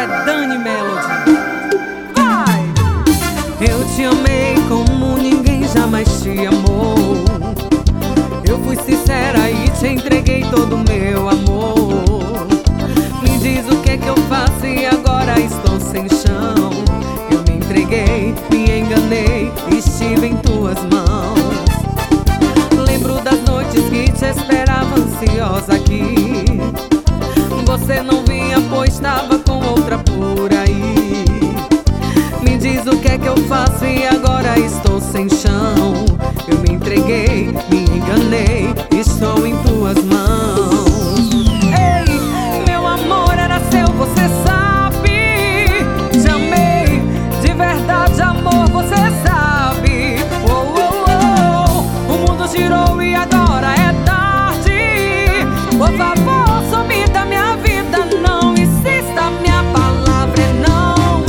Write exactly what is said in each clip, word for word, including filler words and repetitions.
é Dani Melody. Vai! Eu te amei como ninguém jamais te amou. Eu fui sincera e te entreguei todo o meu amor. Me diz o que é que eu faço e agora estou sem chão. Eu me entreguei, me enganei, estive em tuas mãos. Lembro das noites que te esperava ansiosa aqui. Você não vinha, pois estava com outra por aí. Me diz o que é que eu faço e agora estou sem chão. Eu me entreguei, me enganei, estou em tuas mãos. Ei, meu amor era seu, você sabe. Te amei, de verdade, amor, você sabe. Oh, oh, oh. O mundo girou e agora é tarde. Por favor, some da minha vida, não insista, minha palavra é não.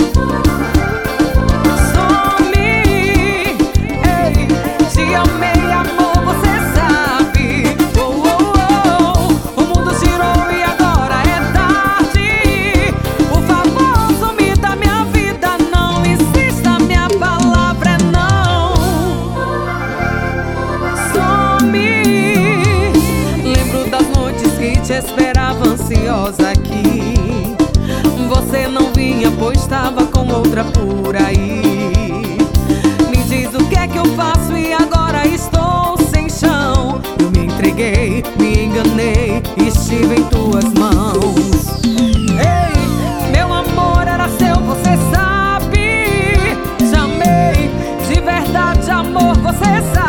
Some. Ei, te amei, amor, você sabe. Oh, oh, oh. O mundo girou e agora é tarde. Por favor, some da minha vida, não insista, minha palavra é não. Some. Lembro das noites que te esperava ansiosa aqui. Você não vinha, pois estava com outra por aí. Me diz o que é que eu faço e agora estou sem chão. Eu me entreguei, me enganei, estive em tuas mãos. Ei, meu amor era seu, você sabe. Te amei, de verdade, amor, você sabe.